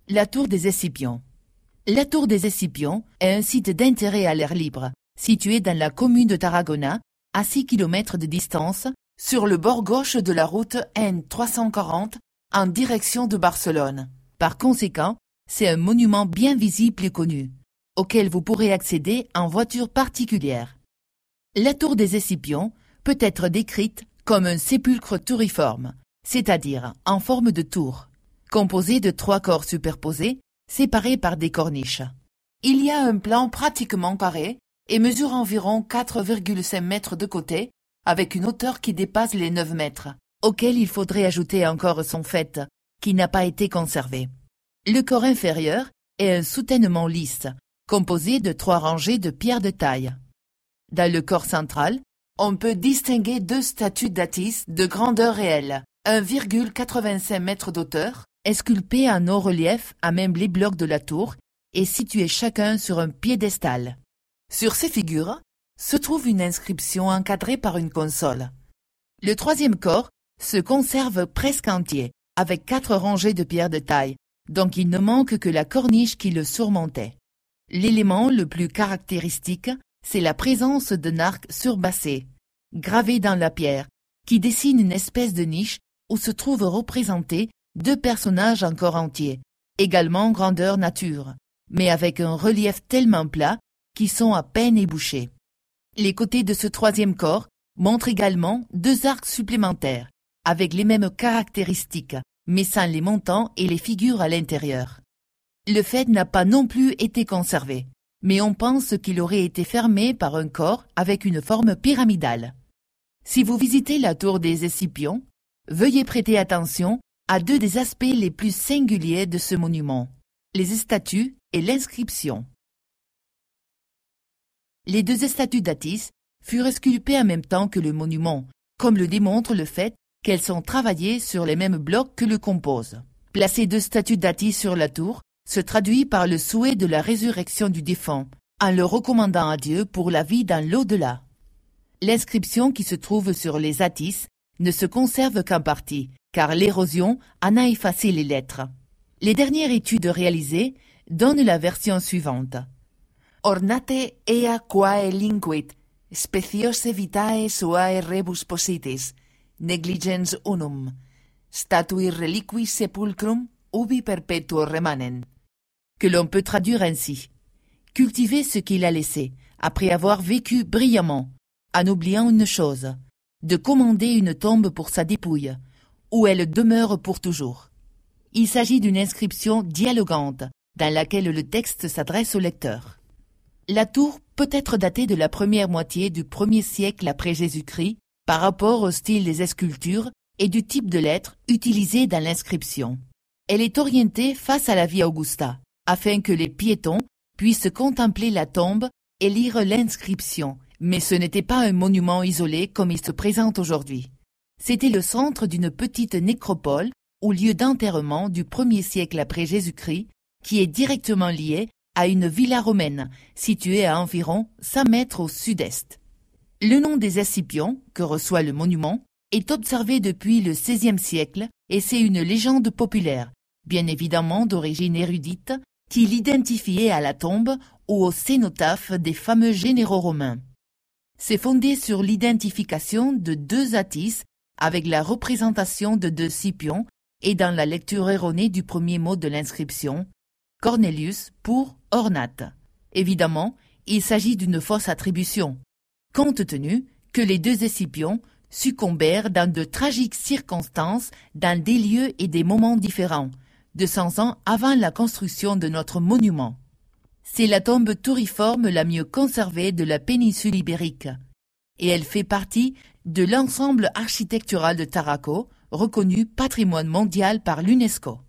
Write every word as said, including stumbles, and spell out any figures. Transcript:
La tour des Escipions. La tour des Escipions est un site d'intérêt à l'air libre, situé dans la commune de Tarragona, à six kilomètres de distance, sur le bord gauche de la route N trois cent quarante, en direction de Barcelone. Par conséquent, c'est un monument bien visible et connu, auquel vous pourrez accéder en voiture particulière. La tour des Escipions peut être décrite comme un sépulcre touriforme, c'est-à-dire en forme de tour, composé de trois corps superposés, séparés par des corniches. Il y a un plan pratiquement carré et mesure environ quatre virgule cinq mètres de côté, avec une hauteur qui dépasse les neuf mètres, auquel il faudrait ajouter encore son faîte, qui n'a pas été conservé. Le corps inférieur est un soutènement lisse, composé de trois rangées de pierres de taille. Dans le corps central, on peut distinguer deux statues d'Atis de grandeur réelle, un virgule quatre-vingt-cinq mètres d'auteur, esculpés en haut-relief à même les blocs de la tour et situés chacun sur un piédestal. Sur ces figures se trouve une inscription encadrée par une console. Le troisième corps se conserve presque entier, avec quatre rangées de pierres de taille, donc il ne manque que la corniche qui le surmontait. L'élément le plus caractéristique, c'est la présence d'un arc surbassé, gravé dans la pierre, qui dessine une espèce de niche où se trouvent représentés deux personnages encore entiers, également grandeur nature, mais avec un relief tellement plat qu'ils sont à peine ébouchés. Les côtés de ce troisième corps montrent également deux arcs supplémentaires, avec les mêmes caractéristiques, mais sans les montants et les figures à l'intérieur. Le faîte n'a pas non plus été conservé, mais on pense qu'il aurait été fermé par un corps avec une forme pyramidale. Si vous visitez la tour des Escipions, veuillez prêter attention à deux des aspects les plus singuliers de ce monument, les statues et l'inscription. Les deux statues d'Atis furent sculptées en même temps que le monument, comme le démontre le fait qu'elles sont travaillées sur les mêmes blocs que le composent. Placer deux statues d'Atis sur la tour se traduit par le souhait de la résurrection du défunt, en le recommandant à Dieu pour la vie dans l'au-delà. L'inscription qui se trouve sur les Atis ne se conserve qu'en partie, car l'érosion en a effacé les lettres. Les dernières études réalisées donnent la version suivante. Ornate ea quae linquit, speciose vitae suae rebus positis, negligens unum, statui reliqui sepulcrum ubi perpetuo remanen. Que l'on peut traduire ainsi. Cultiver ce qu'il a laissé, après avoir vécu brillamment, en oubliant une chose, de commander une tombe pour sa dépouille, où elle demeure pour toujours. Il s'agit d'une inscription dialogante, dans laquelle le texte s'adresse au lecteur. La tour peut être datée de la première moitié du premier siècle après Jésus-Christ par rapport au style des sculptures et du type de lettres utilisées dans l'inscription. Elle est orientée face à la Via Augusta, afin que les piétons puissent contempler la tombe et lire l'inscription, mais ce n'était pas un monument isolé comme il se présente aujourd'hui. C'était le centre d'une petite nécropole ou lieu d'enterrement du premier siècle après Jésus-Christ qui est directement lié à une villa romaine située à environ cent mètres au sud-est. Le nom des Escipions, que reçoit le monument, est observé depuis le seizième siècle et c'est une légende populaire, bien évidemment d'origine érudite, qui l'identifiait à la tombe ou au cénotaphe des fameux généraux romains. C'est fondé sur l'identification de deux Atis avec la représentation de deux Scipions et dans la lecture erronée du premier mot de l'inscription, Cornelius pour Ornate. Évidemment, il s'agit d'une fausse attribution, compte tenu que les deux Escipions succombèrent dans de tragiques circonstances dans des lieux et des moments différents, deux cents ans avant la construction de notre monument. C'est la tombe touriforme la mieux conservée de la péninsule ibérique, et elle fait partie de l'ensemble architectural de Taraco, reconnu patrimoine mondial par l'UNESCO.